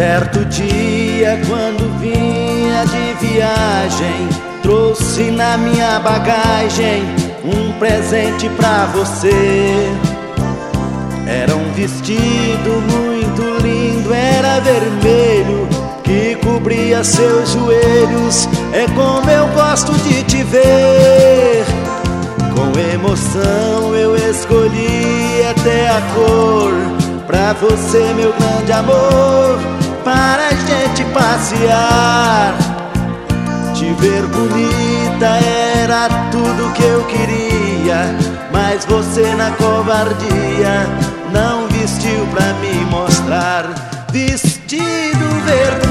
Certo dia, quando vinha de viagem, trouxe na minha bagagem um presente pra você. Era um vestido muito lindo, era vermelho, que cobria seus joelhos. É como eu gosto de te ver. Com emoção eu escolhi até a cor pra você, meu grande amor, para a gente passear. Te ver bonita era tudo que eu queria, mas você na covardia não vestiu pra me mostrar. Vestido vermelho